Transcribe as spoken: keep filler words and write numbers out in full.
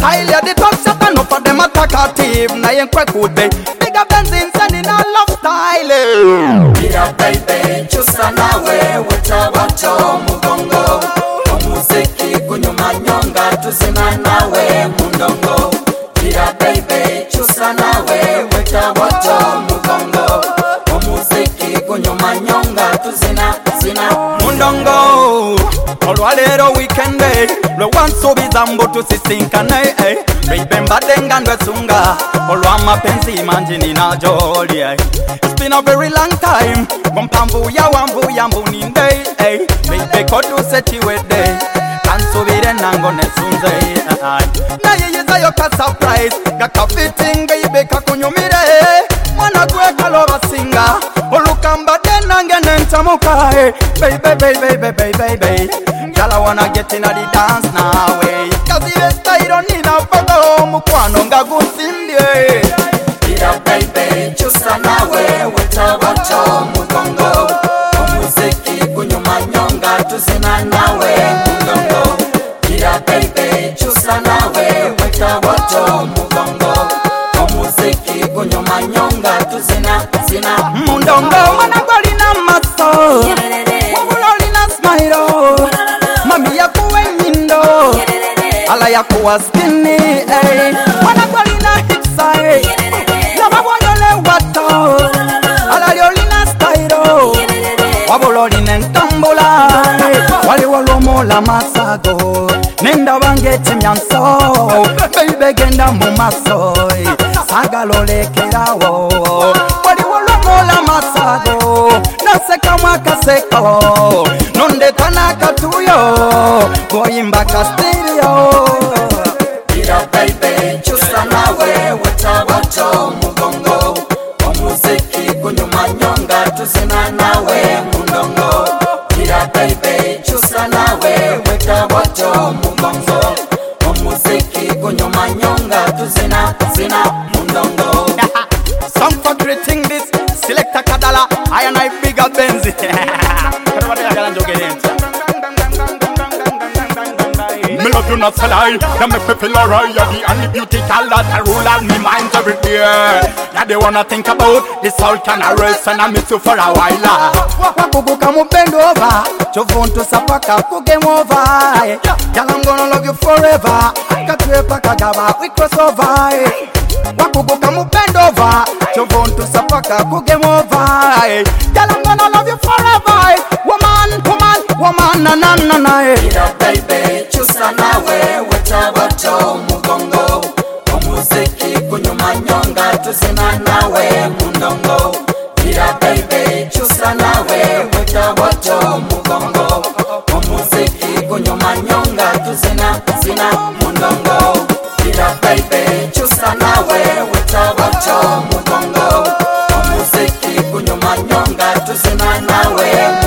style ya the top shot and up for them attackative. Na yen kwe kude bigger benzin sending a love style. Mira baby chusa nawe weta wacho mugongo. Muziki kunyuma nyonga tuzina nawe mundongo. Mira baby chusa nawe weta wacho mugongo. Muziki kunyuma nyonga tuzina zina mundongo. Olwalero weekend day lwe wansubiza mbutu sisinkane eh. Baby mbadenga ndwesunga olwa mapenzi manji ninajoli eh. It's been a very long time Mpamvu ya wambu ya mbuninde eh. Baby kodu sechiwede kansubire nango nesunze eh. Na yeyiza yo ka surprise Gaka fitting baby kakunyumire Mwana kwe kaloba singa Olukamba denange nentamuka eh. Baby baby baby baby baby Girl, I wanna get in a the dance now, eh. Cause the style don't need a photo, mukwano nga gusindie. Mira baby, chusa nawe, weta wacho mugongo. Muziki kunyuma nyonga, tuzina nawe mugongo. Mira baby, chusa nawe, weta wacho mugongo. Muziki kunyuma nyonga, tuzina zina mundongo. Mwana gwali na maso, wabuloli na smile. Mami ya kuwe mindo ala ya kuwa skinny eh. Mwana kwali na hipsa eh. Yaba wanyole wato ala lioli na styro wabuloli nentambula eh. Wali walomo la masago nenda wangeti myanso baby genda mumaso eh. Saga lolekerawo wali walomo la masago naseka mwaka seko nonde tanaka tuyo boyimba kastilio. Mira baby chusa nawe weta wacho mugongo. Muziki kunyuma nyonga tuzina nawe mundongo. Mira baby chusa nawe weta wacho mugongo. Muziki kunyuma nyonga tuzina zina mundongo. Some for greeting this selector Kadala I and I bigger Benzi. Me love you not so lie. You make me feel alright. You're the only beauty color that rule on me mind every day. Now they wanna think about this all can arrest and I miss you for a while. Wakubuka mupendo over Chovuntu sapaka ku game over. Girl, I'm gonna love you forever. Katwepa kagaba we cross over. Wakubuka mupendo over Chovuntu sapaka ku game over. Girl, I'm gonna love you forever. Woman, woman, woman, na na na na. Mira baby chusa nawe weta wacho mugongo. Muziki kunyuma nyonga tuzina nawe mundongo. Mira baby chusa nawe weta wacho mugongo. Muziki kunyuma nyonga tuzina zina mundongo. Mira baby chusa nawe weta wacho mugongo. Muziki kunyuma nyonga tuzina nawe